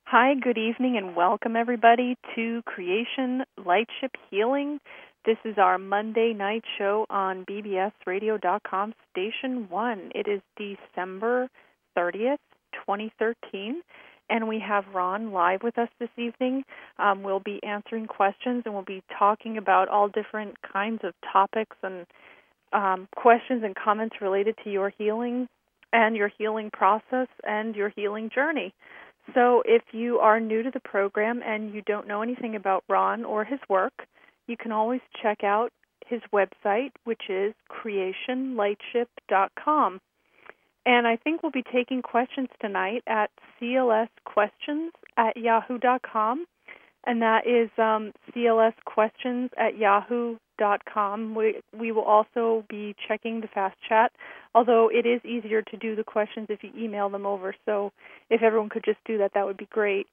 Hi, good evening, and welcome everybody to Creation Lightship Healing. This is our Monday night show on bbsradio.com Station 1. It is December 30th, 2013, and we have Ron live with us this evening. We'll be answering questions, and we'll be talking about all different kinds of topics and questions and comments related to your healing and your healing process and your healing journey. So if you are new to the program and you don't know anything about Ron or his work, you can always check out his website, which is creationlightship.com. And I think we'll be taking questions tonight at clsquestions@yahoo.com, and that is clsquestions@yahoo.com. We will also be checking the fast chat, although it is easier to do the questions if you email them over. So if everyone could just do that, that would be great.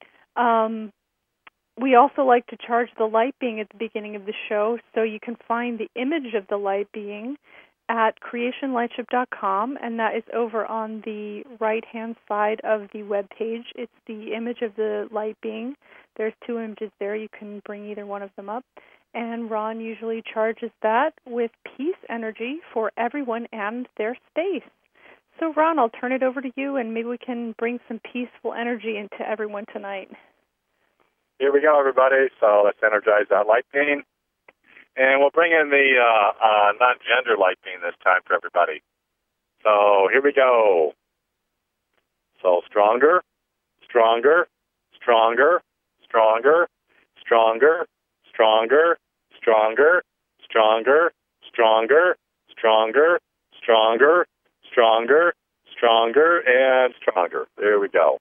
We also like to charge the light being at the beginning of the show, so you can find the image of the light being at creationlightship.com, and that is over on the right-hand side of the web page. It's the image of the light being. There's two images there. You can bring either one of them up. And Ron usually charges that with peace energy for everyone and their space. So, Ron, I'll turn it over to you, and maybe we can bring some peaceful energy into everyone tonight. Here we go, everybody. So let's energize that light beam. And we'll bring in the non-gender light beam this time for everybody. So here we go. So stronger, stronger, stronger, stronger, stronger, stronger, stronger, stronger, stronger, stronger, stronger, stronger, stronger, and stronger. There we go.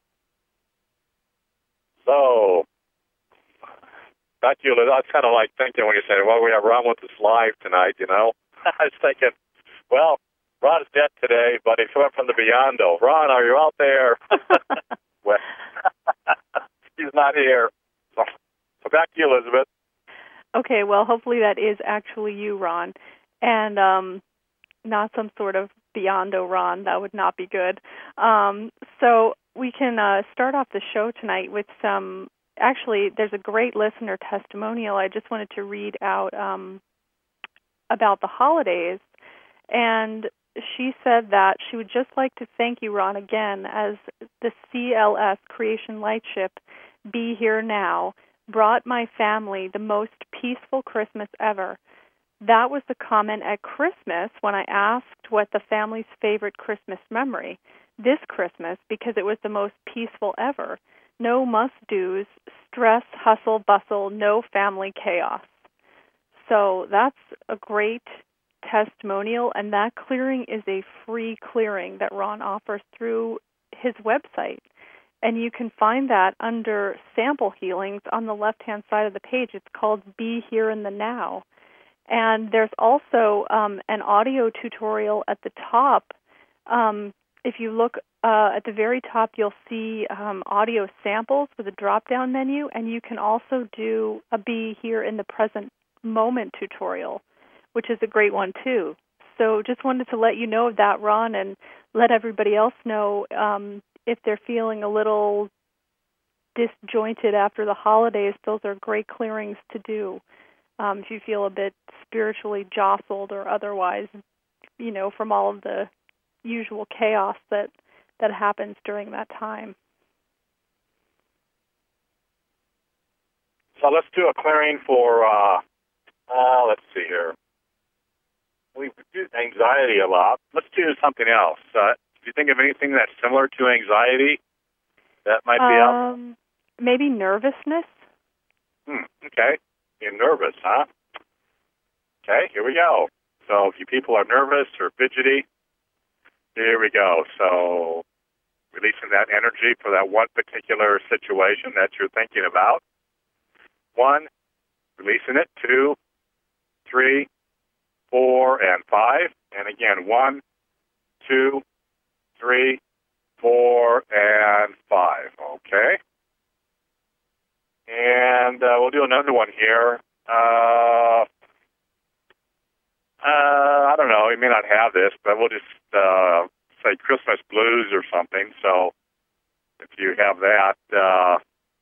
So, back to you, Liz. I was kind of like thinking when you said, well, we have Ron with us live tonight, you know. I was thinking, well, Ron is dead today, but he's coming from the Beyond-o. Ron, are you out there? Well, he's not here. So back to you, Elizabeth. Okay, well, hopefully that is actually you, Ron, and not some sort of Beyond-o Ron. That would not be good. So we can start off the show tonight with some, actually, there's a great listener testimonial I just wanted to read out about the holidays, and she said that she would just like to thank you, Ron, again, as the CLS, Creation Lightship, Be Here Now, brought my family the most peaceful Christmas ever. That was the comment at Christmas when I asked what the family's favorite Christmas memory this Christmas, because it was the most peaceful ever. No must-dos, stress, hustle, bustle, no family chaos. So that's a great testimonial, and that clearing is a free clearing that Ron offers through his website. And you can find that under sample healings on the left-hand side of the page. It's called Be Here in the Now. And there's also an audio tutorial at the top. If you look at the very top, you'll see audio samples with a drop-down menu, and you can also do a Be Here in the Present Moment tutorial, which is a great one, too. So just wanted to let you know of that, Ron, and let everybody else know if they're feeling a little disjointed after the holidays. Those are great clearings to do. If you feel a bit spiritually jostled or otherwise, you know, from all of the usual chaos that happens during that time. So let's do a clearing for, let's see here. We do anxiety a lot. Let's do something else. Do you think of anything that's similar to anxiety that might be out? Maybe nervousness. Okay. You're nervous, huh? Okay, here we go. So if you people are nervous or fidgety, here we go. So releasing that energy for that one particular situation that you're thinking about. 1, releasing it. 2, 3, 4, and 5. And again, 1, 2, 3, 4, and 5. Okay. And we'll do another one here. I don't know. You may not have this, but we'll just say Christmas blues or something. So if you have that,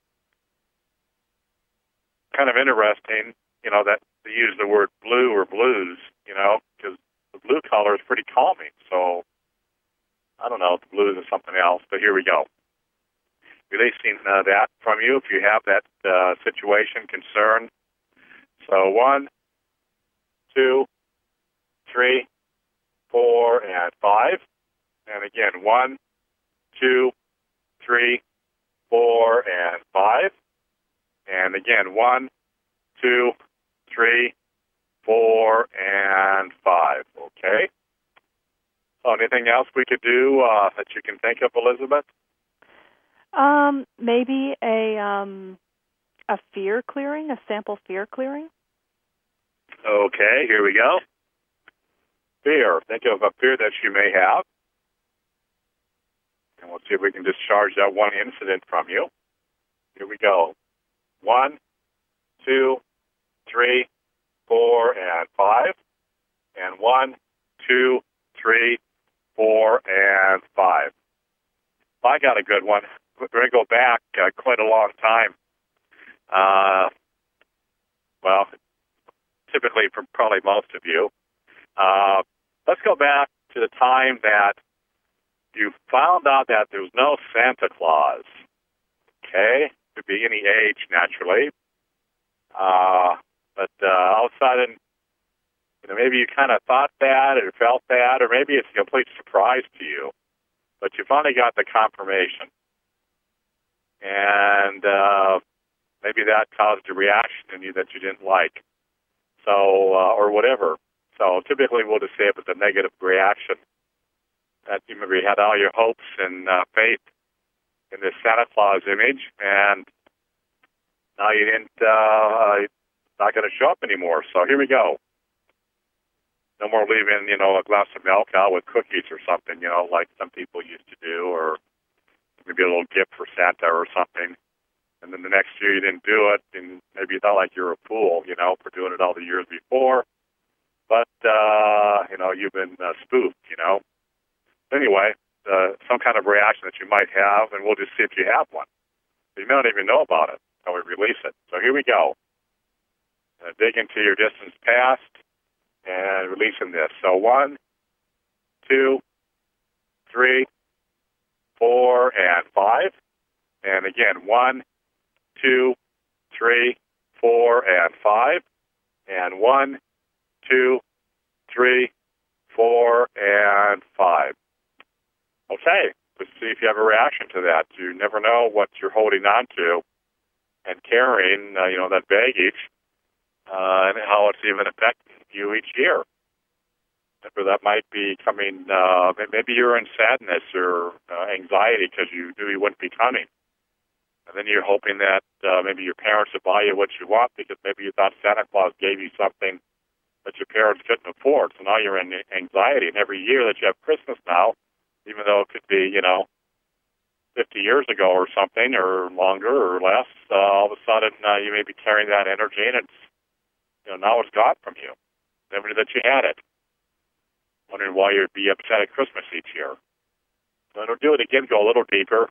kind of interesting, that they use the word blue or blues, because the blue color is pretty calming. So I don't know if the blues is something else, but here we go. Releasing that from you if you have that situation, concern. So 1, 2, 3, 4, and 5. And again, 1, 2, 3, 4, and 5. And again, 1, 2, 3, 4, and 5. Okay. So anything else we could do that you can think of, Elizabeth? Maybe a fear clearing, a sample fear clearing. Okay, here we go. Fear. Think of a fear that you may have. And we'll see if we can discharge that one incident from you. Here we go. 1, 2, 3, 4, and 5. And 1, 2, 3, 4, and 5. I got a good one. We're going to go back quite a long time. Well, typically for probably most of you. Let's go back to the time that you found out that there was no Santa Claus. Okay? Could be any age, naturally. But all of a sudden, maybe you kind of thought that or felt that, or maybe it's a complete surprise to you. But you finally got the confirmation. And maybe that caused a reaction in you that you didn't like. So, or whatever. So typically we'll just say it was a negative reaction. That you maybe had all your hopes and faith in this Santa Claus image, and now you didn't, not going to show up anymore. So here we go. No more leaving, a glass of milk out with cookies or something, like some people used to do, or maybe a little gift for Santa or something. And then the next year you didn't do it, and maybe you thought like you were a fool, for doing it all the years before. But, you've been spoofed, Anyway, some kind of reaction that you might have, and we'll just see if you have one. You may not even know about it until we release it. So here we go. Dig into your distance past and releasing this. So 1, 2, 3, 4, and 5. And again, 1, 2, 3, 4, and 5. And 1, 2, 3, 4, and 5. Okay, let's see if you have a reaction to that. You never know what you're holding on to and carrying, that baggage, and how it's even affecting you each year. Or that might be coming, maybe you're in sadness or anxiety because you knew you wouldn't be coming. And then you're hoping that maybe your parents would buy you what you want because maybe you thought Santa Claus gave you something that your parents couldn't afford. So now you're in anxiety. And every year that you have Christmas now, even though it could be, 50 years ago or something, or longer or less, all of a sudden you may be carrying that energy, and it's, now it's gone from you. Never knew that you had it. Wondering why you'd be upset at Christmas each year. So to do it again, go a little deeper.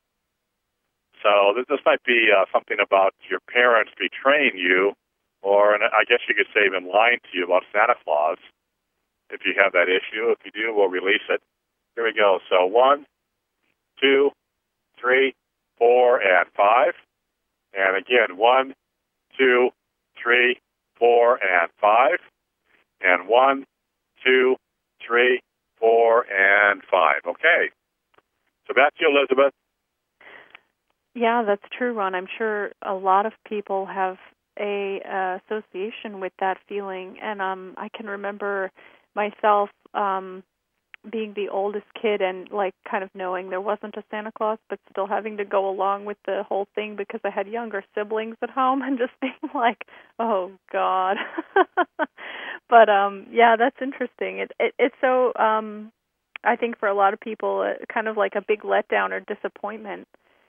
So this might be something about your parents betraying you, or, and I guess you could say even lying to you about Santa Claus, if you have that issue. If you do, we'll release it. Here we go. So 1, 2, 3, 4, and 5. And again, 1, 2, 3, 4, and 5. And 1, 2, 3, 4, and 5. Okay. So back to you, Elizabeth. Yeah, that's true, Ron. I'm sure a lot of people have a association with that feeling, and I can remember myself being the oldest kid and kind of knowing there wasn't a Santa Claus, but still having to go along with the whole thing because I had younger siblings at home, and just being like, oh God. But yeah, that's interesting. It's so I think for a lot of people kind of like a big letdown or disappointment.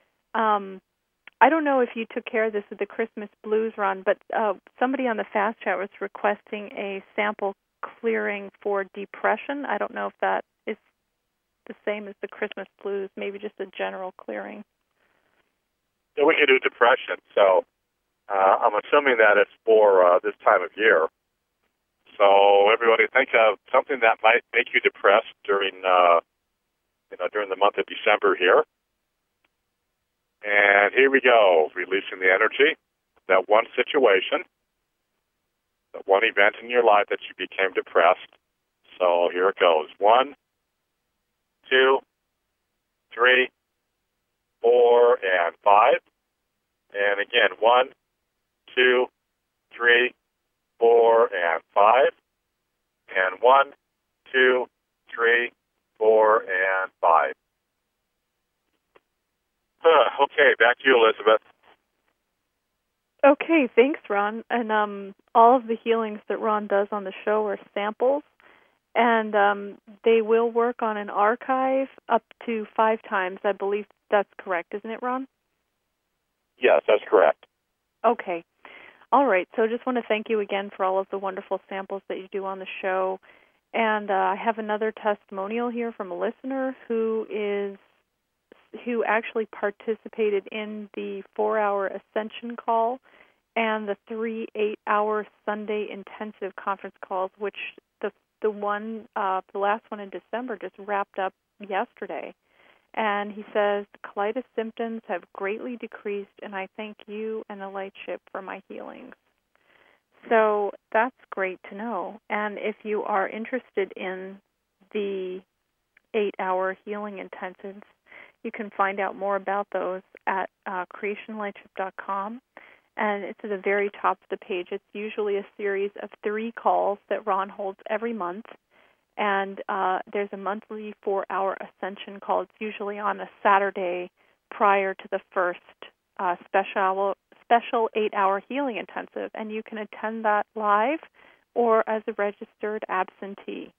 I don't know if you took care of this with the Christmas blues, Ron, but somebody on the Fast Chat was requesting a sample clearing for depression. I don't know if that is the same as the Christmas blues, maybe just a general clearing. Yeah, we can do depression. So I'm assuming that it's for this time of year. So everybody think of something that might make you depressed during during the month of December here. And here we go, releasing the energy, that one situation, that one event in your life that you became depressed. So here it goes. 1, 2, 3, 4, and 5. And again, 1, 2, 3, 4, and 5. And 1, 2, 3, 4, and 5. Okay, back to you, Elizabeth. Okay, thanks, Ron. And all of the healings that Ron does on the show are samples, and they will work on an archive up to 5 times. I believe that's correct, isn't it, Ron? Yes, that's correct. Okay. All right, so just want to thank you again for all of the wonderful samples that you do on the show. And I have another testimonial here from a listener who actually participated in the 4-hour Ascension call and the 3 8-hour Sunday intensive conference calls, which the last one in December just wrapped up yesterday. And he says, the colitis symptoms have greatly decreased, and I thank you and the Light Ship for my healings. So that's great to know. And if you are interested in the 8-hour healing intensives, you can find out more about those at creationlightship.com. And it's at the very top of the page. It's usually a series of 3 calls that Ron holds every month. And there's a monthly 4-hour Ascension call. It's usually on a Saturday prior to the first special 8-hour healing intensive. And you can attend that live or as a registered absentee.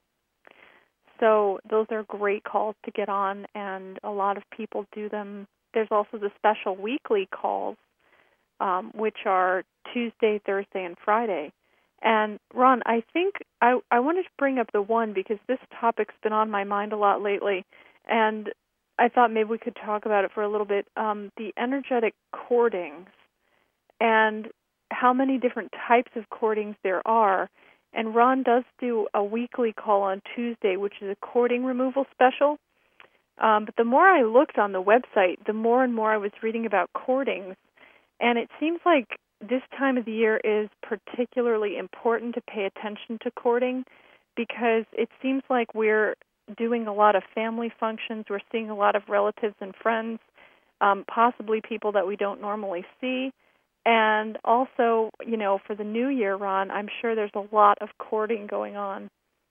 So those are great calls to get on, and a lot of people do them. There's also the special weekly calls, which are Tuesday, Thursday, and Friday. And, Ron, I think I wanted to bring up the one because this topic's been on my mind a lot lately, and I thought maybe we could talk about it for a little bit, the energetic cordings and how many different types of cordings there are. And Ron does do a weekly call on Tuesday, which is a cording removal special. But the more I looked on the website, the more and more I was reading about cordings. And it seems like this time of the year is particularly important to pay attention to cording because it seems like we're doing a lot of family functions. We're seeing a lot of relatives and friends, possibly people that we don't normally see. And also, for the new year, Ron, I'm sure there's a lot of courting going on.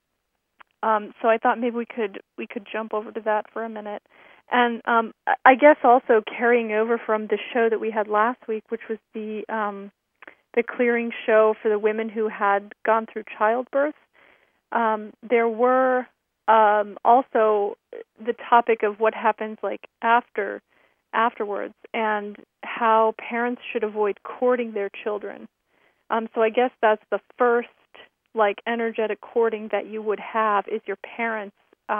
So I thought maybe we could jump over to that for a minute. And I guess also carrying over from the show that we had last week, which was the clearing show for the women who had gone through childbirth, there were also the topic of what happens afterwards and how parents should avoid courting their children. So I guess that's the first energetic courting that you would have is your parents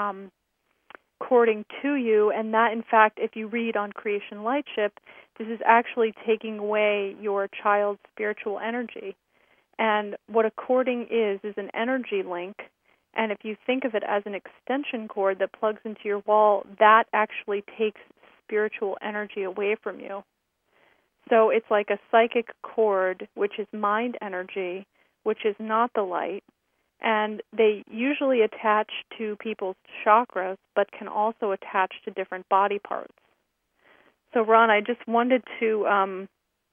courting to you, and that, in fact, if you read on Creation Lightship, this is actually taking away your child's spiritual energy. And what a courting is an energy link, and if you think of it as an extension cord that plugs into your wall, that actually takes spiritual energy away from you. So it's like a psychic cord, which is mind energy, which is not the light, and they usually attach to people's chakras, but can also attach to different body parts. So, Ron, I just wanted to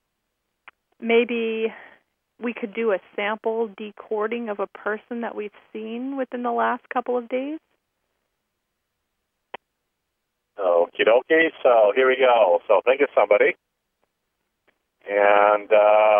maybe we could do a sample decording of a person that we've seen within the last couple of days. Okie dokie. So here we go. So think of somebody. And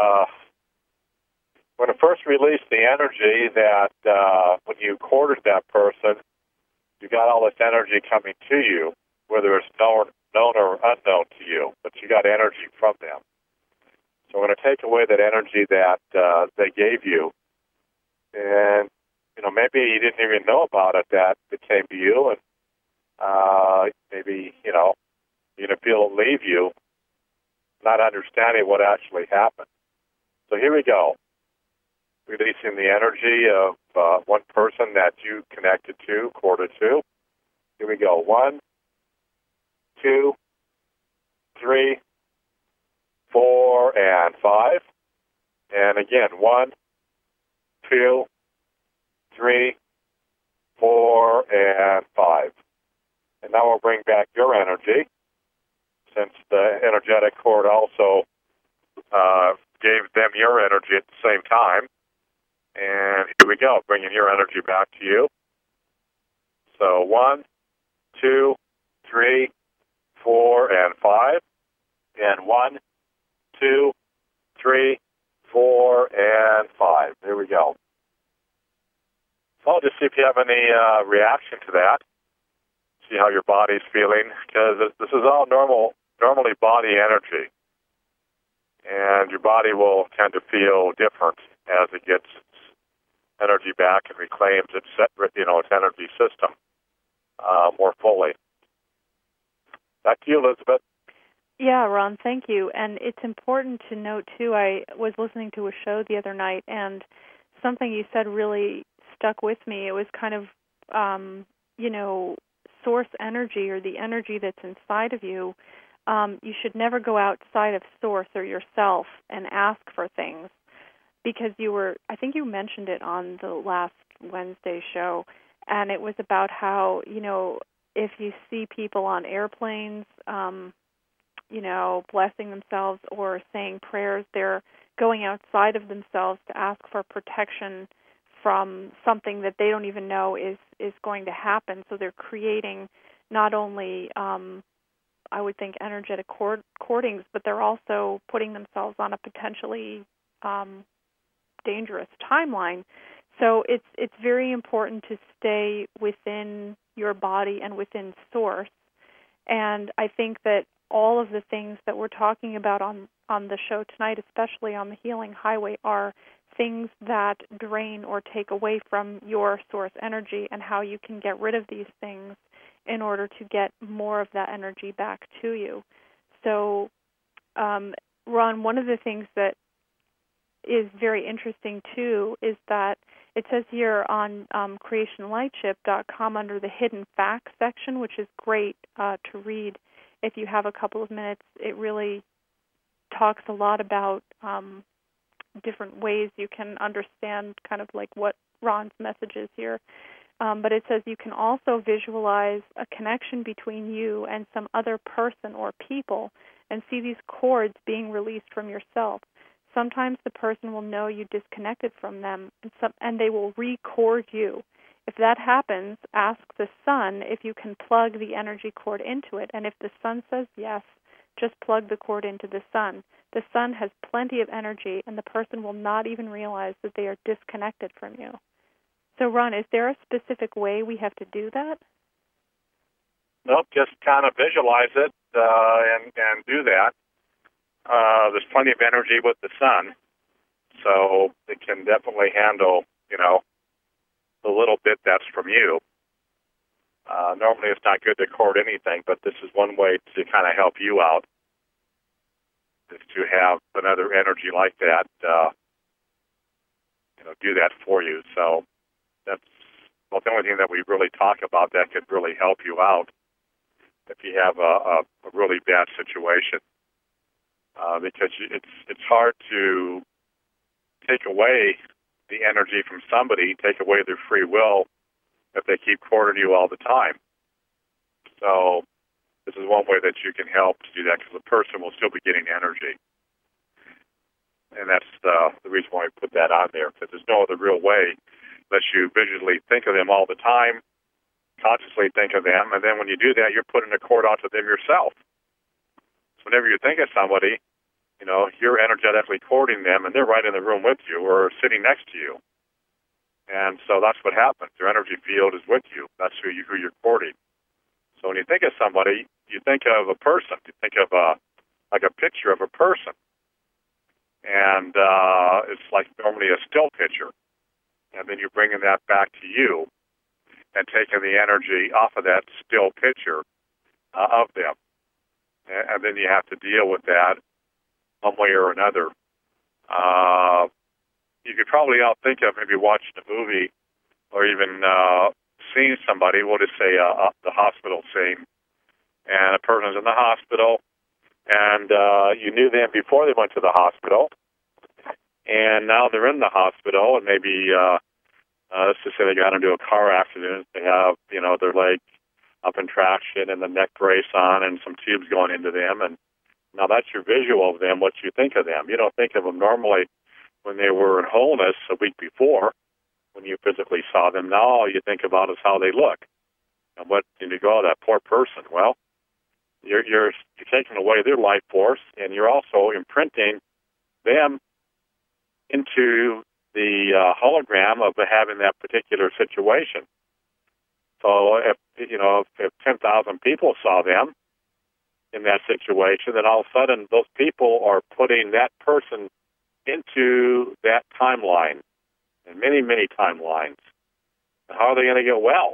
when it first released the energy that when you courted that person, you got all this energy coming to you, whether it's known or unknown to you, but you got energy from them. So I'm going to take away that energy that they gave you. And, maybe you didn't even know about it that it came to you, and maybe, you're going to feel it leave you, not understanding what actually happened. So here we go. Releasing the energy of one person that you connected to, corded to. Here we go. 1, 2, 3, 4, and 5. And again, 1, 2, 3, 4, and 5. And now we'll bring back your energy, since the energetic cord also gave them your energy at the same time. And here we go, bringing your energy back to you. So 1, 2, 3, 4, and 5. And 1, 2, 3, 4, and 5. Here we go. So I'll just see if you have any reaction to that. See how your body's feeling, because this is all normally body energy. And your body will tend to feel different as it gets its energy back and reclaims its energy system more fully. Back to you, Elizabeth. Yeah, Ron, thank you. And it's important to note, too, I was listening to a show the other night, and something you said really stuck with me. It was kind of, source energy, or the energy that's inside of you. You should never go outside of source or yourself and ask for things, because I think you mentioned it on the last Wednesday show, and it was about how, if you see people on airplanes, blessing themselves or saying prayers, they're going outside of themselves to ask for protection from something that they don't even know is going to happen. So they're creating not only, I would think, energetic cordings, but they're also putting themselves on a potentially dangerous timeline. So it's very important to stay within your body and within source. And I think that all of the things that we're talking about on the show tonight, especially on the Healing Highway, are things that drain or take away from your source energy, and how you can get rid of these things in order to get more of that energy back to you. So, Ron, one of the things that is very interesting, too, is that it says here on creationlightship.com under the Hidden Facts section, which is great to read if you have a couple of minutes. It really talks a lot about different ways you can understand kind of like what Ron's message is here. But it says you can also visualize a connection between you and some other person or people and see these cords being released from yourself. Sometimes the person will know you disconnected from them, and they will record you. If that happens, ask the sun if you can plug the energy cord into it. And if the sun says yes, just plug the cord into the sun. The sun has plenty of energy, and the person will not even realize that they are disconnected from you. So, Ron, is there a specific way we have to do that? Nope, just kind of visualize it and do that. There's plenty of energy with the sun, so it can definitely handle, the little bit that's from you. Normally it's not good to cord anything, but this is one way to kind of help you out, is to have another energy like that, do that for you. So that's the only thing that we really talk about that could really help you out if you have a really bad situation. Because it's hard to take away the energy from somebody, take away their free will if they keep cording you all the time. So this is one way that you can help to do that, because the person will still be getting energy. And that's the reason why we put that on there, because there's no other real way unless you visually think of them all the time, consciously think of them, and then when you do that, you're putting a cord onto them yourself. So whenever you think of somebody, you're energetically cording them, and they're right in the room with you or sitting next to you. And so that's what happens. Your energy field is with you. That's who you're courting. So when you think of somebody, you think of a person. You think of a picture of a person. And it's like normally a still picture. And then you're bringing that back to you and taking the energy off of that still picture of them. And then you have to deal with that one way or another you could probably think of maybe watching a movie or even seeing somebody. We'll just say the hospital scene, and a person's in the hospital, and you knew them before they went to the hospital, and now they're in the hospital, and maybe let's just say they got into a car accident. They have their leg up in traction and the neck brace on and some tubes going into them, and now that's your visual of them, what you think of them. You don't think of them normally when they were in wholeness a week before, when you physically saw them. Now all you think about is how they look. And what and you go, oh, that poor person. Well, you're taking away their life force, and you're also imprinting them into the hologram of having that particular situation. So if 10,000 people saw them in that situation, then all of a sudden those people are putting that person into that timeline, and many, many timelines. And how are they going to get well?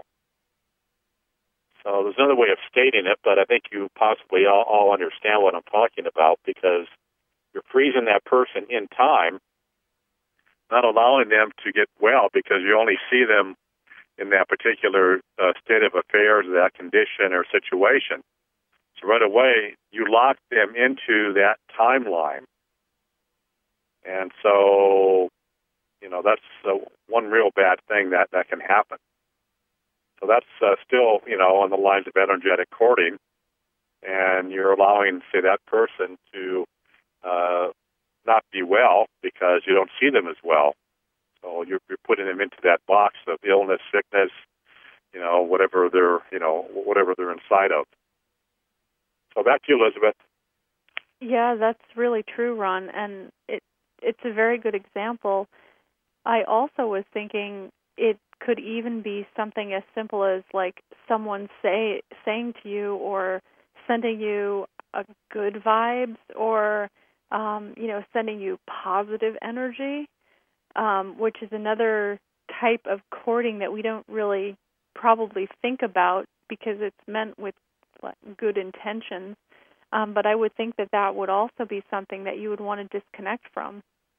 So there's another way of stating it, but I think you possibly all understand what I'm talking about, because you're freezing that person in time, not allowing them to get well, because you only see them in that particular state of affairs, that condition or situation. So right away, you lock them into that timeline. And so, that's one real bad thing that can happen. So that's still, on the lines of energetic courting, and you're allowing, say, that person to not be well because you don't see them as well. So you're putting them into that box of illness, sickness, whatever they're inside of. So back to you, Elizabeth. Yeah, that's really true, Ron, and it's a very good example. I also was thinking it could even be something as simple as like someone saying to you or sending you a good vibes, or sending you positive energy, which is another type of courting that we don't really probably think about because it's meant with good intentions. But I would think that would also be something that you would want to disconnect from.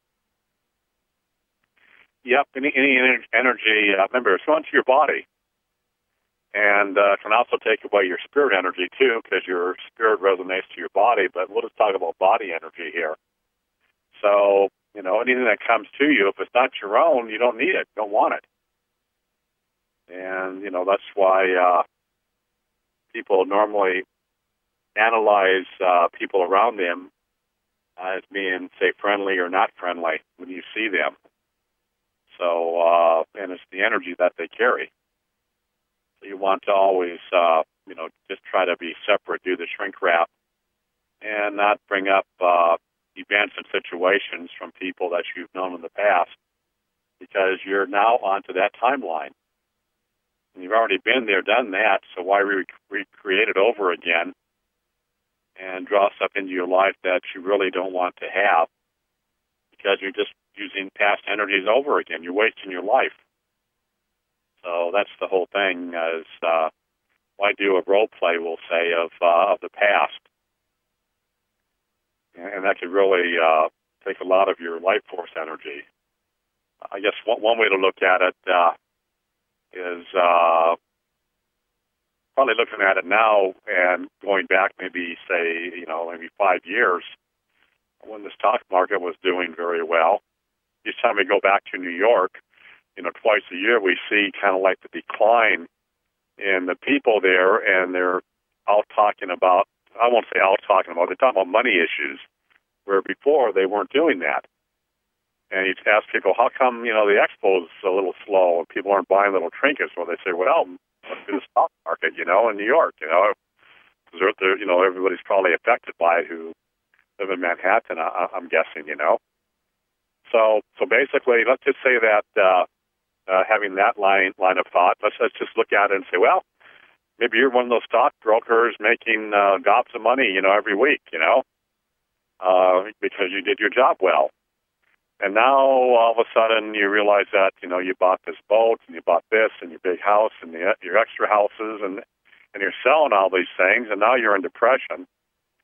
Yep, any energy, remember, it's going to your body. And can also take away your spirit energy, too, because your spirit resonates to your body. But we'll just talk about body energy here. So, anything that comes to you, if it's not your own, you don't need it, don't want it. And, that's why people normally analyze people around them as being, say, friendly or not friendly when you see them. So, and it's the energy that they carry. So you want to always, just try to be separate, do the shrink wrap, and not bring up events and situations from people that you've known in the past, because you're now onto that timeline. And you've already been there, done that, so why recreate it over again and draw stuff into your life that you really don't want to have, because you're just using past energies over again. You're wasting your life. So that's the whole thing, is why do a role play, we'll say, of the past. And that could really take a lot of your life force energy. I guess one way to look at it is probably looking at it now and going back maybe, say, maybe 5 years when the stock market was doing very well. Each time we go back to New York, twice a year we see kind of like the decline in the people there, and they're all talking about, I won't say all talking about, they're talking about money issues, where before they weren't doing that. And you ask people, how come, the expo's a little slow and people aren't buying little trinkets? Well, they say, well, must be the stock market, in New York, because everybody's probably affected by it who live in Manhattan, I'm guessing, So basically, let's just say that having that line of thought, let's just look at it and say, well, maybe you're one of those stockbrokers making gobs of money, every week, because you did your job well. And now all of a sudden you realize that, you bought this boat and you bought this and your big house and your extra houses and you're selling all these things, and now you're in depression.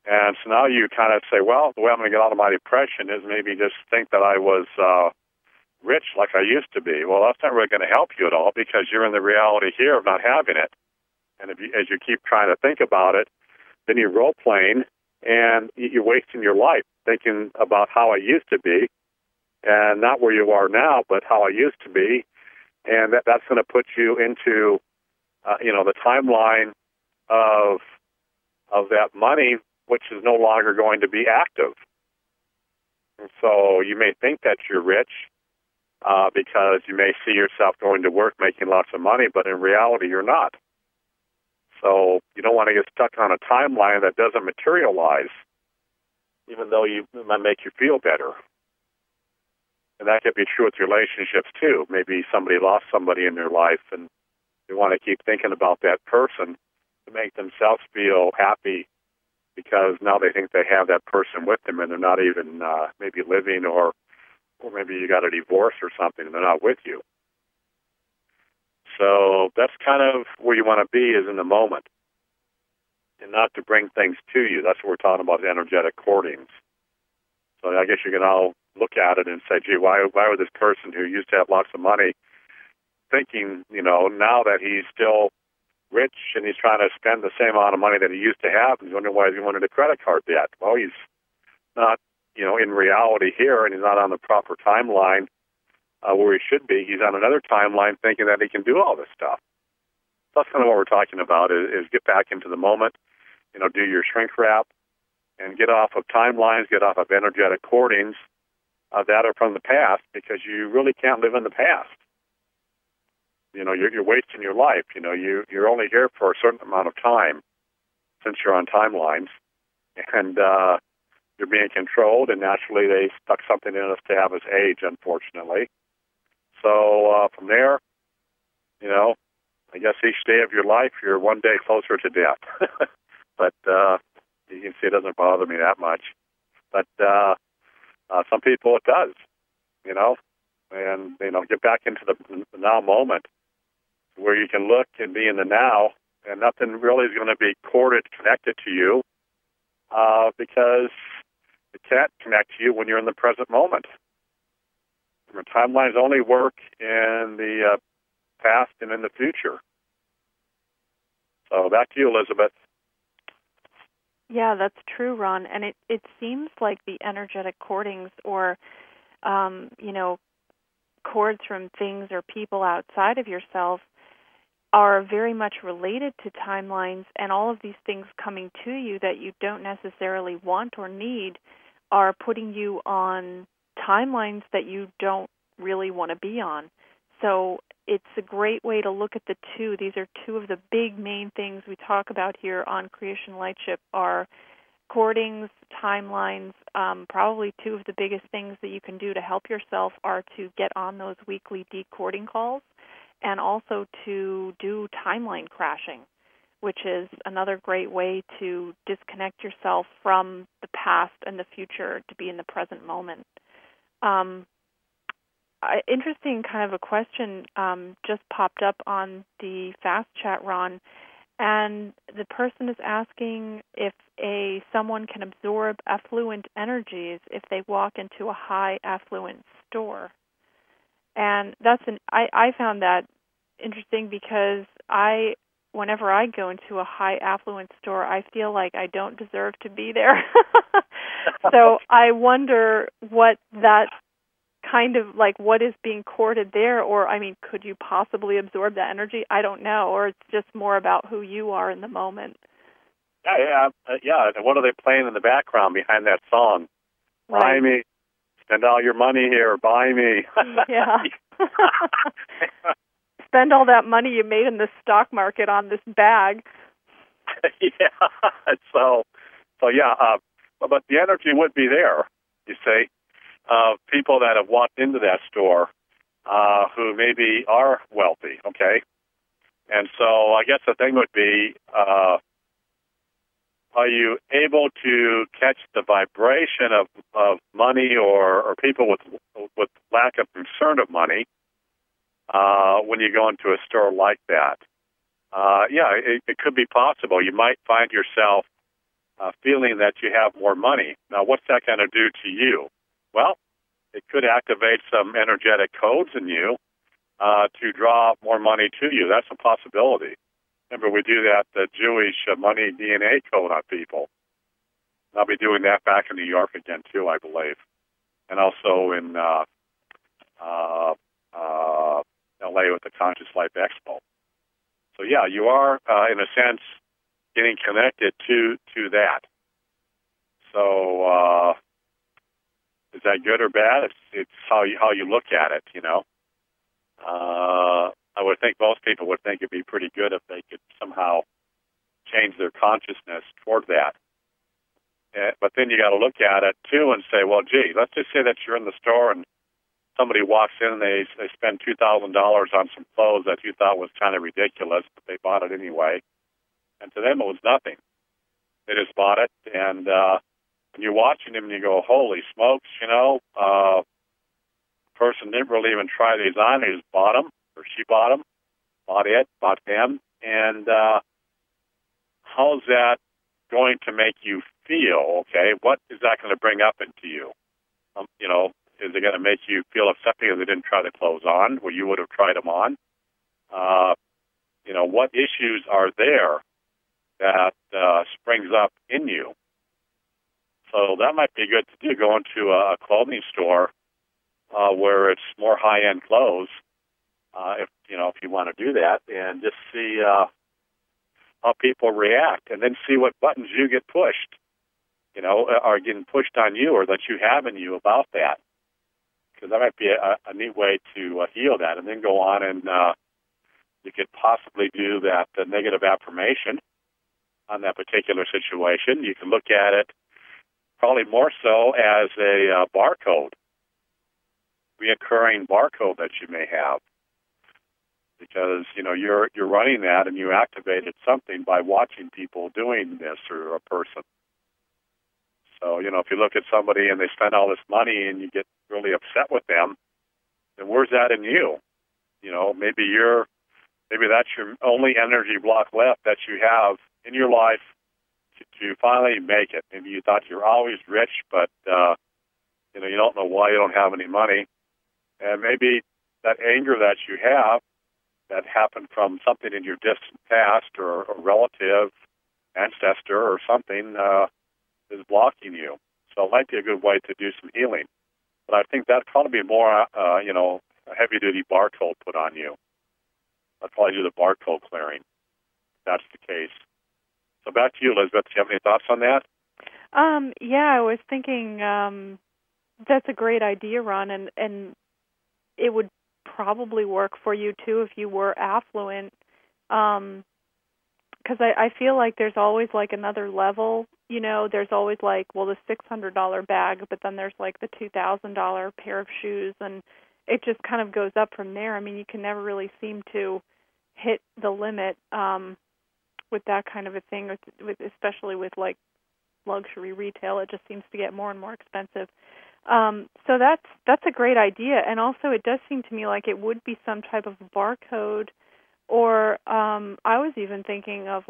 And so now you kind of say, well, the way I'm going to get out of my depression is maybe just think that I was rich like I used to be. Well, that's not really going to help you at all because you're in the reality here of not having it. And as you keep trying to think about it, then you're role-playing and you're wasting your life thinking about how I used to be and not where you are now, but how I used to be. And that's going to put you into, the timeline of that money, which is no longer going to be active. And so you may think that you're rich because you may see yourself going to work making lots of money, but in reality, you're not. So you don't want to get stuck on a timeline that doesn't materialize, even though it might make you feel better. And that could be true with relationships, too. Maybe somebody lost somebody in their life, and you want to keep thinking about that person to make themselves feel happy because now they think they have that person with them, and they're not even maybe living, or maybe you got a divorce or something, and they're not with you. So that's kind of where you want to be, is in the moment, and not to bring things to you. That's what we're talking about, energetic courtings. So I guess you can all look at it and say, gee, why would this person who used to have lots of money thinking, now that he's still rich and he's trying to spend the same amount of money that he used to have, and he's wondering why he wanted a credit card debt? Well, he's not, in reality here, and he's not on the proper timeline where he should be. He's on another timeline thinking that he can do all this stuff. That's kind of what we're talking about, is get back into the moment, do your shrink wrap, and get off of timelines, get off of energetic courtings that are from the past, because you really can't live in the past. You're wasting your life. You're only here for a certain amount of time since you're on timelines, and you're being controlled, and naturally they stuck something in us to have us age, unfortunately. So from there, I guess each day of your life, you're one day closer to death. But you can see it doesn't bother me that much. But some people it does, and, get back into the now moment where you can look and be in the now, and nothing really is going to be connected to you because it can't connect to you when you're in the present moment. Timelines only work in the past and in the future. So back to you, Elizabeth. Yeah, that's true, Ron. And it seems like the energetic courtings or, cords from things or people outside of yourself are very much related to timelines, and all of these things coming to you that you don't necessarily want or need are putting you on timelines that you don't really want to be on. So it's a great way to look at the two. These are two of the big main things we talk about here on Creation Lightship are courtings, timelines. Probably two of the biggest things that you can do to help yourself are to get on those weekly decourting calls and also to do timeline crashing, which is another great way to disconnect yourself from the past and the future to be in the present moment. Interesting kind of a question just popped up on the Fast Chat, Ron, and the person is asking if someone can absorb affluent energies if they walk into a high affluent store. And I found that interesting because whenever I go into a high affluent store, I feel like I don't deserve to be there. So I wonder what that kind of what is being courted there, or could you possibly absorb that energy? I don't know, or it's just more about who you are in the moment. Yeah. And what are they playing in the background behind that song? Right. Buy me, spend all your money here. Buy me. Yeah. Spend all that money you made in the stock market on this bag. Yeah. So yeah. But the energy would be there. You see. People that have walked into that store who maybe are wealthy, okay? And so I guess the thing would be, are you able to catch the vibration of money or people with lack of concern of money when you go into a store like that? Yeah, it could be possible. You might find yourself feeling that you have more money. Now, what's that going to do to you? Well, it could activate some energetic codes in you to draw more money to you. That's a possibility. Remember, we do that Jewish money DNA code on people. I'll be doing that back in New York again, too, I believe. And also in LA with the Conscious Life Expo. So, yeah, you are, in a sense, getting connected to that. So, is that good or bad? It's how you look at it, you know. I would think most people would think it'd be pretty good if they could somehow change their consciousness toward that. But then you got to look at it, too, and say, well, gee, let's just say that you're in the store and somebody walks in and they spend $2,000 on some clothes that you thought was kind of ridiculous, but they bought it anyway. And to them, it was nothing. They just bought it, and you're watching them and you go, holy smokes, you know, person didn't really even try these on. They just bought them, or she bought them, bought them. And how's that going to make you feel, okay? What is that going to bring up into you? You know, is it going to make you feel upset because they didn't try the clothes on where you would have tried them on? You know, what issues are there that springs up in you? So that might be good to do, go into a clothing store where it's more high-end clothes, if you want to do that, and just see how people react, and then see what buttons you get pushed, you know, are getting pushed on you or that you have in you about that. Because that might be a neat way to heal that, and then go on and you could possibly do that negative affirmation on that particular situation. You can look at it probably more so as a barcode, reoccurring barcode that you may have, because you know you're running that and you activated something by watching people doing this or a person. So you know if you look at somebody and they spend all this money and you get really upset with them, then where's that in you? You know maybe that's your only energy block left that you have in your life to finally make it. Maybe you thought you're always rich, but you don't know why you don't have any money. And maybe that anger that you have that happened from something in your distant past or a relative, ancestor or something is blocking you. So it might be a good way to do some healing. But I think that'd probably be more, a heavy-duty barcode put on you. I'd probably do the barcode clearing, if that's the case. So back to you, Elizabeth. Do you have any thoughts on that? Yeah, I was thinking that's a great idea, Ron, and it would probably work for you, too, if you were affluent, because I feel like there's always, like, another level. You know, there's always, like, well, the $600 bag, but then there's, like, the $2,000 pair of shoes, and it just kind of goes up from there. I mean, you can never really seem to hit the limit with that kind of a thing, especially with, like, luxury retail. It just seems to get more and more expensive. So that's a great idea, and also it does seem to me like it would be some type of barcode, or I was even thinking of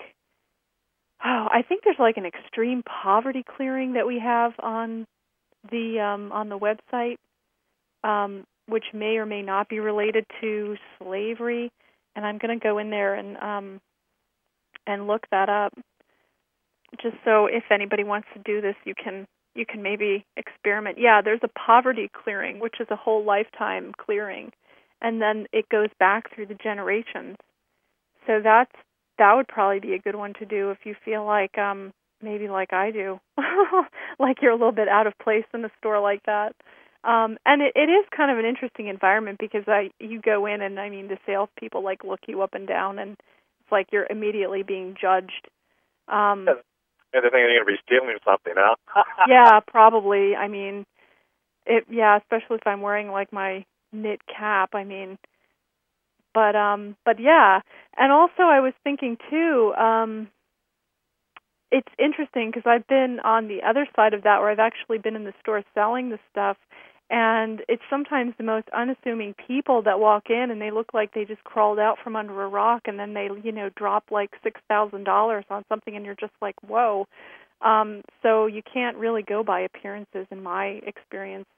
I think there's like an extreme poverty clearing that we have on the website, which may or may not be related to slavery, and I'm going to go in there and look that up, just so if anybody wants to do this, you can maybe experiment. Yeah, there's a poverty clearing, which is a whole lifetime clearing, and then it goes back through the generations. So that would probably be a good one to do if you feel like maybe like I do, like you're a little bit out of place in a store like that. And it is kind of an interesting environment because you go in and I mean the salespeople like look you up and down, and it's like you're immediately being judged. And they think you're going to be stealing something, huh? Yeah, probably. I mean, especially if I'm wearing like my knit cap. I mean, but yeah. And also, I was thinking too. It's interesting because I've been on the other side of that, where I've actually been in the store selling the stuff, And it's sometimes the most unassuming people that walk in and they look like they just crawled out from under a rock, and then they, drop like $6,000 on something, and you're just like, whoa. So you can't really go by appearances in my experience.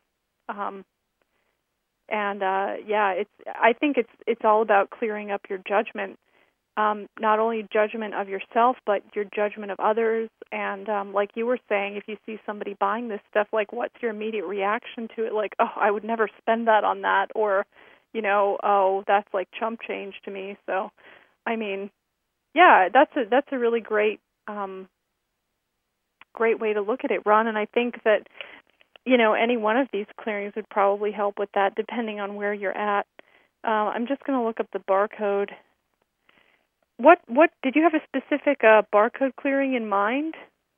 I think it's all about clearing up your judgment. Not only judgment of yourself, but your judgment of others. And like you were saying, if you see somebody buying this stuff, like, what's your immediate reaction to it? Like, oh, I would never spend that on that, or, oh, that's like chump change to me. So, I mean, yeah, that's a really great way to look at it, Ron. And I think that, any one of these clearings would probably help with that, depending on where you're at. I'm just going to look up the barcode. What did you have a specific barcode clearing in mind?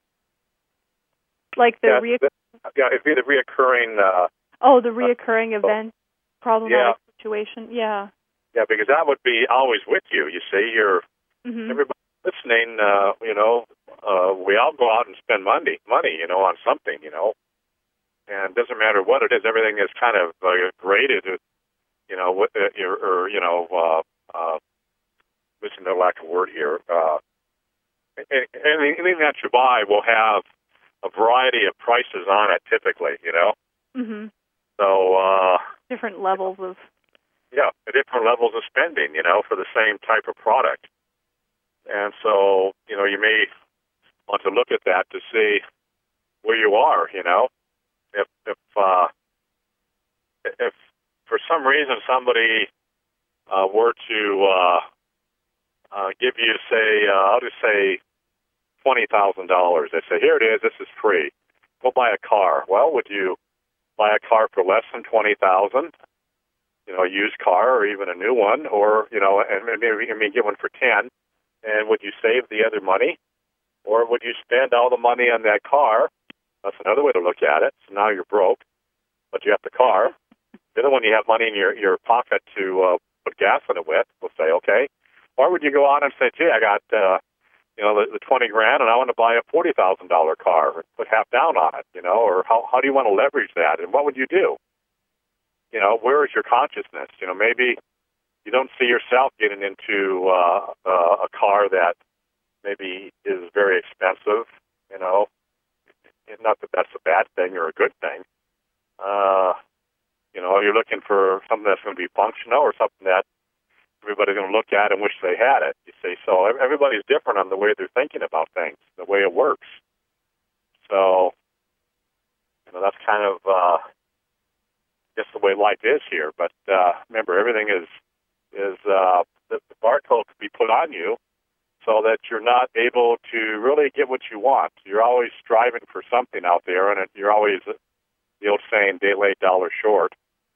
Like the it'd be the reoccurring. The reoccurring event, problematic situation. Yeah. Yeah, because that would be always with you. You see, everybody listening. We all go out and spend money, on something, and it doesn't matter what it is. Everything is kind of graded, with missing the lack of word here. Anything that you buy will have a variety of prices on it, typically, Mm-hmm. So different levels of. Yeah, different levels of spending, for the same type of product. And so, you may want to look at that to see where you are, If for some reason somebody were to give you, say, I'll just say $20,000. They say, here it is, this is free. Go buy a car. Well, would you buy a car for less than $20,000? A used car or even a new one, or, and maybe get one for 10. And would you save the other money? Or would you spend all the money on that car? That's another way to look at it. So now you're broke, but you have the car. The other one, you have money in your pocket to put gas in it with. We'll say, okay. Or would you go out and say, gee, I got, the $20,000 and I want to buy a $40,000 car and put half down on it, or how do you want to leverage that? And what would you do? Where is your consciousness? Maybe you don't see yourself getting into a car that maybe is very expensive, not that that's a bad thing or a good thing. You're looking for something that's going to be functional or something that everybody's going to look at and wish they had it, you see. So everybody's different on the way they're thinking about things, the way it works. So, that's kind of just the way life is here. But remember, everything is the barcode could be put on you so that you're not able to really get what you want. You're always striving for something out there, and you're always, the old saying, day late, dollar short.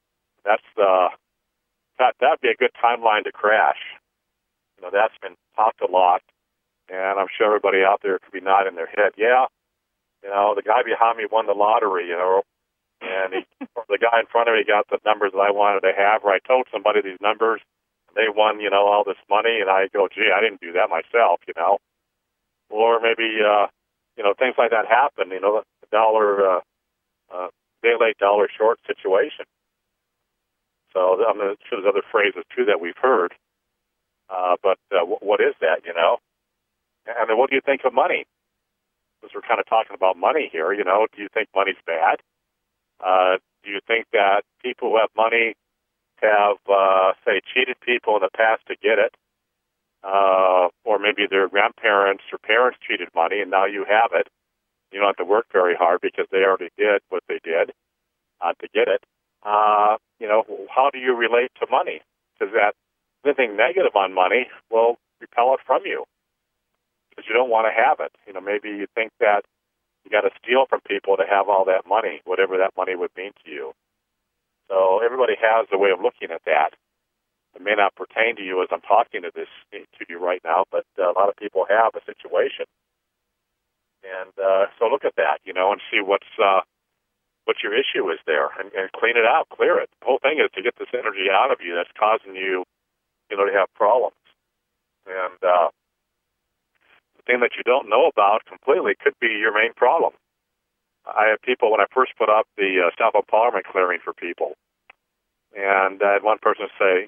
That'd be a good timeline to crash. That's been talked a lot, and I'm sure everybody out there could be nodding their head. Yeah, the guy behind me won the lottery, and the guy in front of me got the numbers that I wanted to have, or I told somebody these numbers, they won, all this money, and I go, gee, I didn't do that myself, Or maybe, things like that happen, the dollar, day late, dollar short situation. So I'm sure there's other phrases, too, that we've heard. But what is that, And then what do you think of money? Because we're kind of talking about money here, do you think money's bad? Do you think that people who have money have, say, cheated people in the past to get it? Or maybe their grandparents or parents cheated money and now you have it. You don't have to work very hard because they already did what they did to get it. How do you relate to money? Because that anything negative on money will repel it from you because you don't want to have it. Maybe you think that you got to steal from people to have all that money, whatever that money would mean to you. So everybody has a way of looking at that. It may not pertain to you as I'm talking to you right now, but a lot of people have a situation. And so look at that, and see what your issue is there, and clean it out, clear it. The whole thing is to get this energy out of you that's causing you, to have problems. And the thing that you don't know about completely could be your main problem. I had people when I first put up the self-empowerment clearing for people, and I had one person say,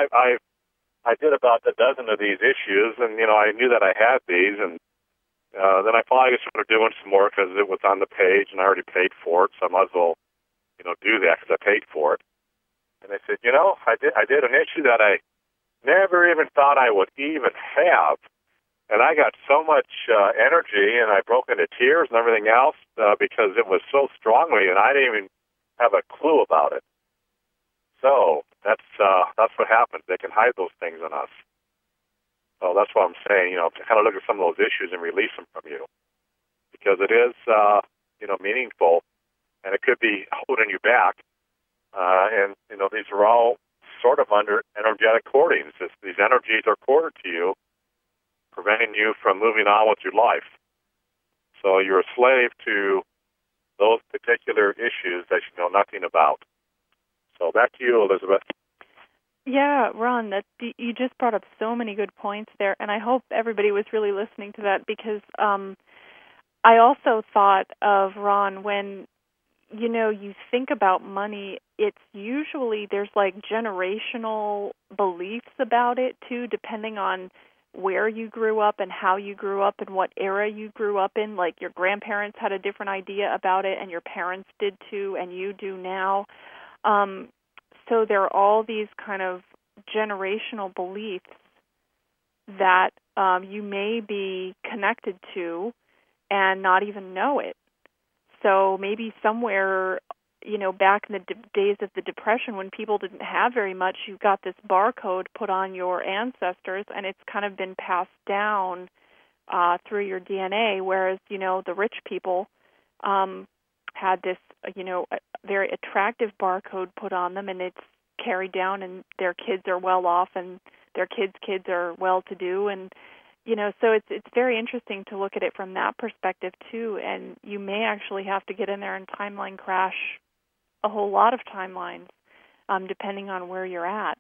I did about a dozen of these issues, and I knew that I had these, and then I finally started doing some more because it was on the page, and I already paid for it, so I might as well do that because I paid for it. And they said, I did an issue that I never even thought I would even have. And I got so much energy, and I broke into tears and everything else because it was so strongly, and I didn't even have a clue about it. So that's what happens. They can hide those things in us. So that's what I'm saying. To kind of look at some of those issues and release them from you, because it is meaningful, and it could be holding you back. And these are all sort of under energetic cordings. These energies are corded to you, preventing you from moving on with your life. So you're a slave to those particular issues that you know nothing about. So back to you, Elizabeth. Yeah, Ron, you just brought up so many good points there, and I hope everybody was really listening to that, because I also thought of, Ron, when you think about money, it's usually there's like generational beliefs about it too, depending on where you grew up and how you grew up and what era you grew up in. Like your grandparents had a different idea about it, and your parents did too, and you do now. So there are all these kind of generational beliefs that you may be connected to and not even know it. So maybe somewhere, back in the days of the Depression, when people didn't have very much, you got this barcode put on your ancestors, and it's kind of been passed down through your DNA, whereas, the rich people had this, a very attractive barcode put on them, and it's carried down, and their kids are well off, and their kids are well-to-do, and so it's very interesting to look at it from that perspective too, and you may actually have to get in there and timeline crash a whole lot of timelines, depending on where you're at.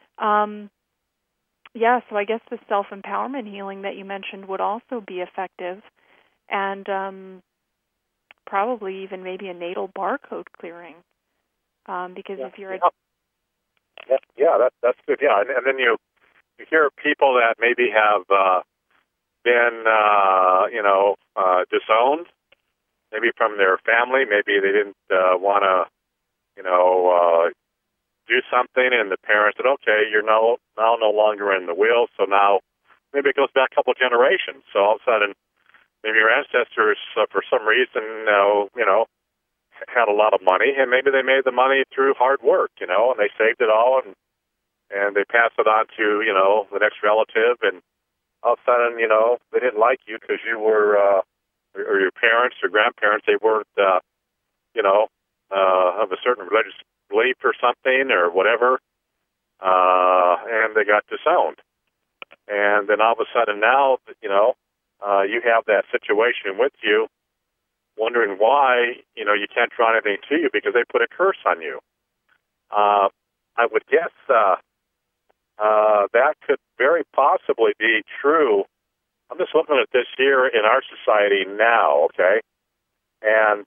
So I guess the self-empowerment healing that you mentioned would also be effective, and probably even maybe a natal barcode clearing, because if you're that's good. Yeah, and then you hear people that maybe have been, disowned, maybe from their family. Maybe they didn't want to, do something, and the parents said, "Okay, you're now no longer in the will." So now, maybe it goes back a couple generations. So all of a sudden, maybe your ancestors, for some reason, had a lot of money, and maybe they made the money through hard work, and they saved it all, and they passed it on to, the next relative, and all of a sudden, they didn't like you because you were, or your parents or grandparents, they weren't, of a certain religious belief or something or whatever, and they got disowned. And then all of a sudden now, you have that situation with you, wondering why, you can't draw anything to you because they put a curse on you. I would guess that could very possibly be true. I'm just looking at this here in our society now, okay? And,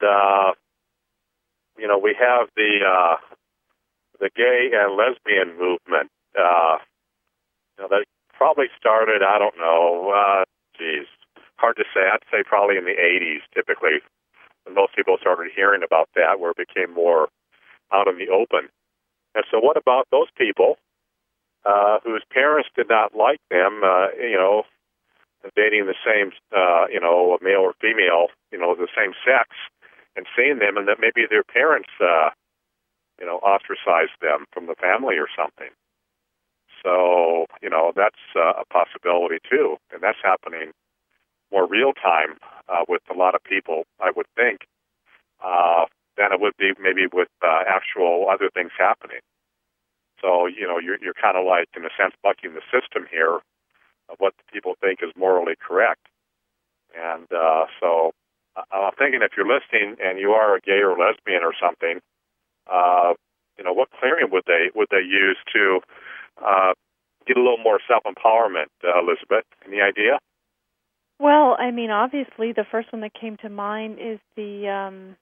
we have the gay and lesbian movement. That probably started, I don't know, hard to say. I'd say probably in the 80s, typically, when most people started hearing about that, where it became more out in the open. And so what about those people whose parents did not like them, dating the same, male or female, the same sex, and seeing them, and that maybe their parents, ostracized them from the family or something. So, that's a possibility too, and that's happening more real time with a lot of people, I would think, than it would be maybe with actual other things happening. So, you're kind of like, in a sense, bucking the system here of what the people think is morally correct. And so I'm thinking if you're listening and you are a gay or lesbian or something, what clearing would they use to get a little more self-empowerment, Elizabeth? Any idea? Well, I mean, obviously, the first one that came to mind is the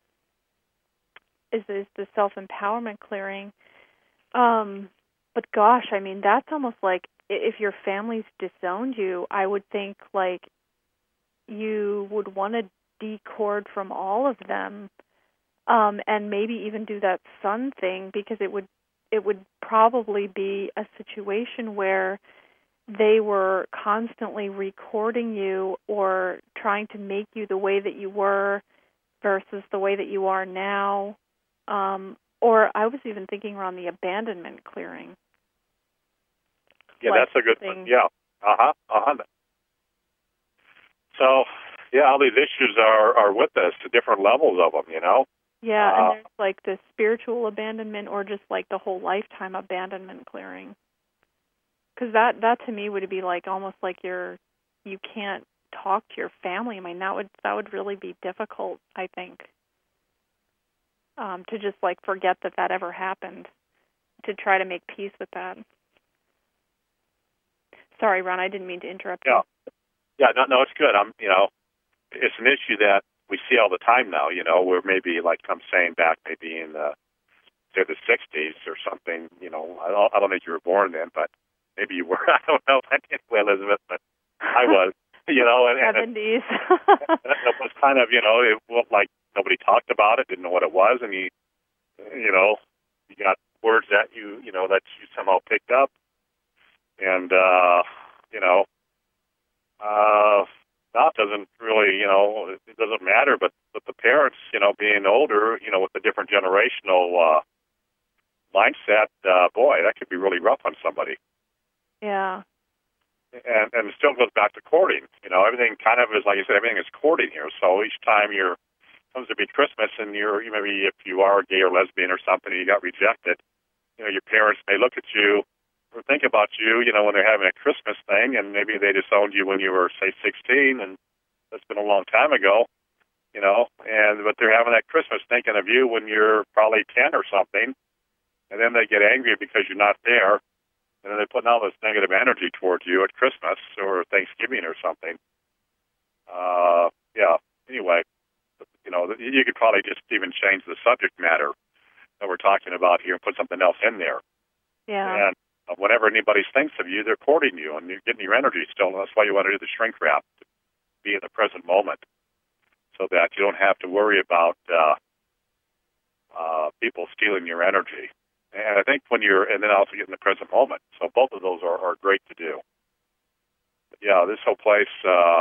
self-empowerment clearing. But gosh, I mean, that's almost like if your family's disowned you, I would think like you would want to decord from all of them, and maybe even do that son thing, because it would probably be a situation where they were constantly recording you or trying to make you the way that you were versus the way that you are now. Or I was even thinking around the abandonment clearing. Yeah, that's a good one. Yeah. So, yeah, all these issues are with us to different levels of them, you know? Yeah, and there's like the spiritual abandonment or just like the whole lifetime abandonment clearing. Because that to me would be like almost like you can't talk to your family. I mean, that would really be difficult, I think, to just like forget that ever happened, to try to make peace with that. Sorry, Ron, I didn't mean to interrupt you. Yeah, no, it's good. It's an issue that we see all the time now, you know, where maybe like I'm saying back maybe in say the 60s or something, you know, I don't think you were born then, but maybe you were. I don't know. Anyway, Elizabeth, but I was, you know, and 70s. It was kind of, you know, it was like nobody talked about it, didn't know what it was, and you got words that you somehow picked up, and now it doesn't really, you know, it doesn't matter. But the parents, you know, being older, you know, with a different generational mindset, boy, that could be really rough on somebody. Yeah. And it still goes back to courting. You know, everything kind of is, like you said, everything is courting here. So each time comes to be Christmas and maybe if you are gay or lesbian or something and you got rejected, you know, your parents may look at you or think about you, you know, when they're having a Christmas thing, and maybe they disowned you when you were, say, 16, and that's been a long time ago, you know, but they're having that Christmas thinking of you when you're probably 10 or something, and then they get angry because you're not there. And then they're putting all this negative energy towards you at Christmas or Thanksgiving or something. Anyway, you know, you could probably just even change the subject matter that we're talking about here and put something else in there. Yeah. And whenever anybody thinks of you, they're courting you and you're getting your energy still. And that's why you want to do the shrink wrap, to be in the present moment so that you don't have to worry about people stealing your energy. And I think and then also get in the present moment. So both of those are great to do. But yeah, this whole place,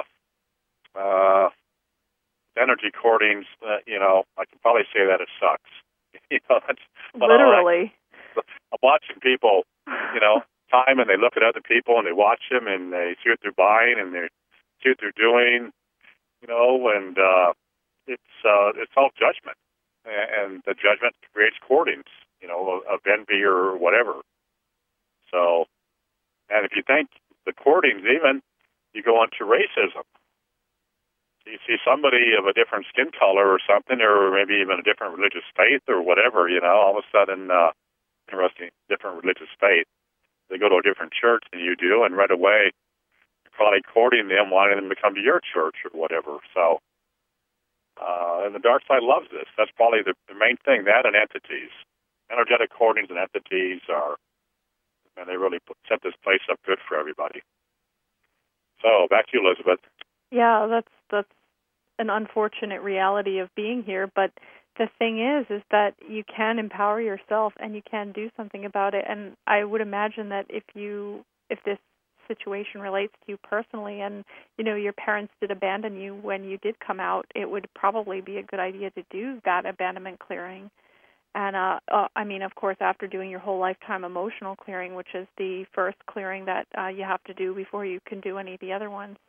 energy courtings, you know, I can probably say that it sucks. You know, that's literally. I'm watching people, you know, time, and they look at other people and they watch them and they see what they're buying and they see what they're doing, you know, and it's all judgment. And the judgment creates courtings, you know, of envy or whatever. So, and if you think the courtings even, you go into racism. You see somebody of a different skin color or something, or maybe even a different religious faith or whatever, you know, all of a sudden, interesting, different religious faith. They go to a different church than you do, and right away, you're probably courting them, wanting them to come to your church or whatever. So, and the dark side loves this. That's probably the main thing, that and entities. Energetic courtings and entities they really set this place up good for everybody. So, back to you, Elizabeth. Yeah, that's an unfortunate reality of being here, but the thing is that you can empower yourself and you can do something about it. And I would imagine that if this situation relates to you personally, and you know your parents did abandon you when you did come out, it would probably be a good idea to do that abandonment clearing. And I mean, of course, after doing your whole lifetime emotional clearing, which is the first clearing that you have to do before you can do any of the other ones.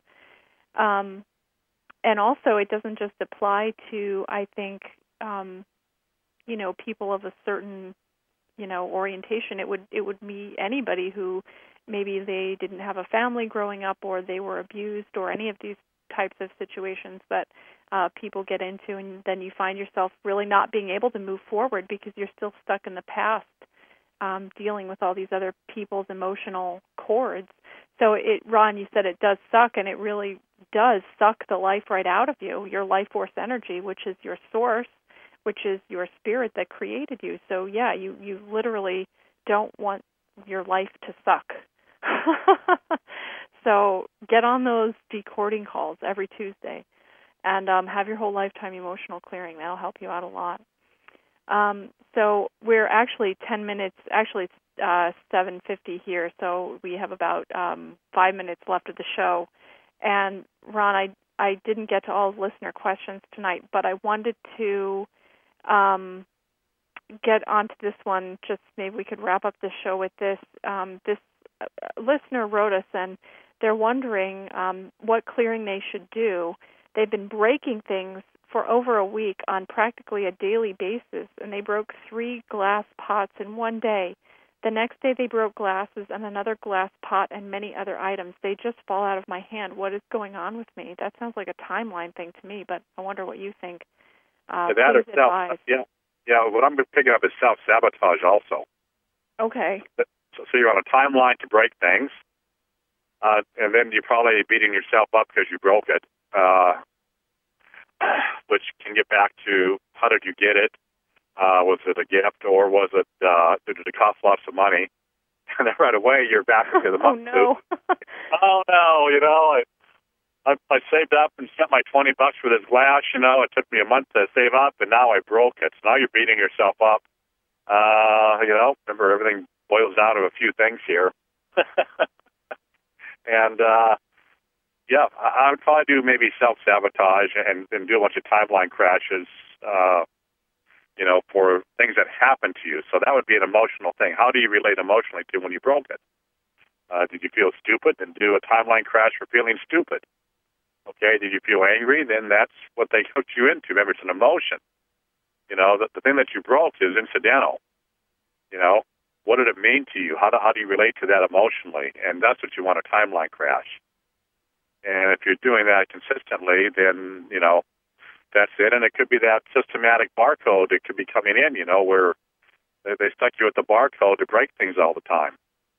And also, it doesn't just apply to, I think, you know, people of a certain, you know, orientation. It would be anybody who maybe they didn't have a family growing up, or they were abused, or any of these types of situations that people get into, and then you find yourself really not being able to move forward because you're still stuck in the past, dealing with all these other people's emotional cords. So, Ron, you said it does suck, and it really does suck the life right out of you, your life force energy, which is your source, which is your spirit that created you. So, yeah, you literally don't want your life to suck. So get on those decording calls every Tuesday and have your whole lifetime emotional clearing. That'll help you out a lot. So we're actually 10 minutes, actually it's 7:50 here, so we have about 5 minutes left of the show. And Ron, I didn't get to all listener questions tonight, but I wanted to get onto this one. Just maybe we could wrap up the show with this. This listener wrote us, and they're wondering what clearing they should do. They've been breaking things for over a week on practically a daily basis, and they broke 3 glass pots in one day. The next day they broke glasses and another glass pot and many other items. They just fall out of my hand. What is going on with me? That sounds like a timeline thing to me, but I wonder what you think. That is what I'm picking up is self-sabotage also. Okay. So you're on a timeline to break things, and then you're probably beating yourself up because you broke it, which can get back to how did you get it? Was it a gift, or was it did it cost lots of money? And then right away you're back into the month. Oh no! I saved up and spent my $20 for this glass. It took me a month to save up, and now I broke it. So now you're beating yourself up. Remember, everything boils down to a few things here. And I would probably do maybe self-sabotage and do a bunch of timeline crashes. For things that happened to you. So that would be an emotional thing. How do you relate emotionally to when you broke it? Did you feel stupid and do a timeline crash for feeling stupid? Okay, did you feel angry? Then that's what they hooked you into. Remember, it's an emotion. The thing that you broke is incidental. What did it mean to you? How do you relate to that emotionally? And that's what you want, a timeline crash. And if you're doing that consistently, then, that's it. And it could be that systematic barcode that could be coming in, where they stuck you with the barcode to break things all the time.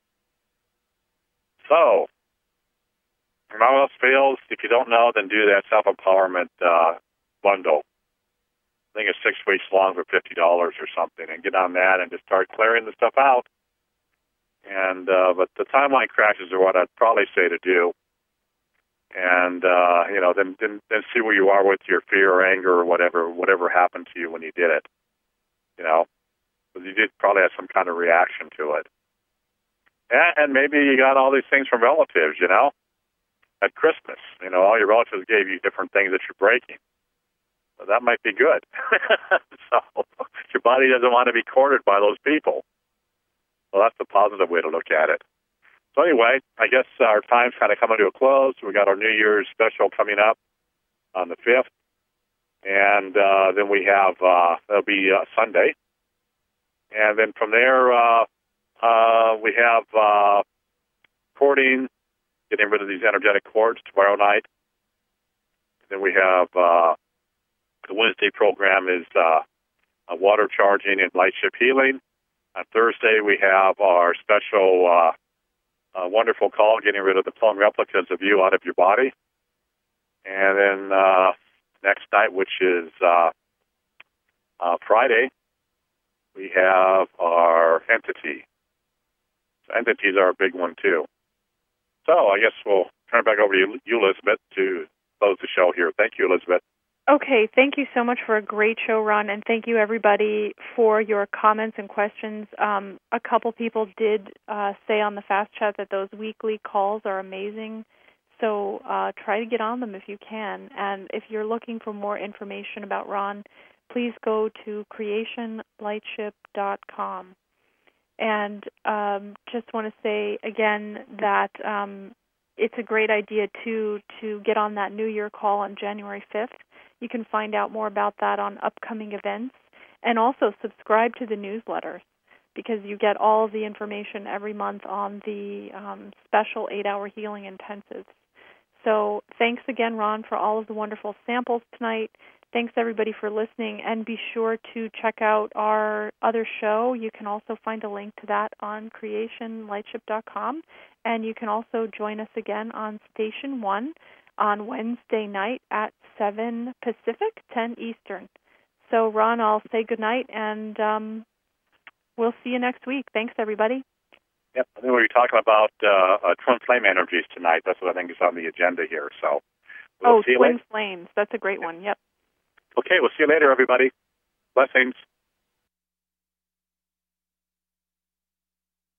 So, if all else fails, if you don't know, then do that self-empowerment bundle. I think it's 6 weeks long for $50 or something, and get on that and just start clearing the stuff out. And but the timeline crashes are what I'd probably say to do. And then see where you are with your fear or anger or whatever happened to you when you did it. Because you did probably have some kind of reaction to it. And maybe you got all these things from relatives. At Christmas, all your relatives gave you different things that you're breaking. So that might be good. So your body doesn't want to be cornered by those people. Well, that's the positive way to look at it. So anyway, I guess our time's kind of coming to a close. We got our New Year's special coming up on the 5th. And then we have, that'll be Sunday. And then from there, we have cording, getting rid of these energetic cords tomorrow night. Then we have the Wednesday program is water charging and light ship healing. On Thursday, we have our special wonderful call, getting rid of the clone replicas of you out of your body. And then next night, which is Friday, we have our entity. So entities are a big one, too. So I guess we'll turn it back over to you, Elizabeth, to close the show here. Thank you, Elizabeth. Okay, thank you so much for a great show, Ron, and thank you, everybody, for your comments and questions. A couple people did say on the Fast Chat that those weekly calls are amazing, so try to get on them if you can. And if you're looking for more information about Ron, please go to creationlightship.com. And just want to say again that it's a great idea, too, to get on that New Year call on January 5th. You can find out more about that on upcoming events, and also subscribe to the newsletters because you get all the information every month on the special 8-hour healing intensives. So thanks again, Ron, for all of the wonderful samples tonight. Thanks, everybody, for listening, and be sure to check out our other show. You can also find a link to that on creationlightship.com, and you can also join us again on Station 1 on Wednesday night at 7 Pacific, 10 Eastern. So, Ron, I'll say goodnight, and we'll see you next week. Thanks, everybody. Yep, I think we'll be talking about twin flame energies tonight. That's what I think is on the agenda here. So, we'll see you twin later. flames. That's a great one. Yep. Okay, we'll see you later, everybody. Blessings.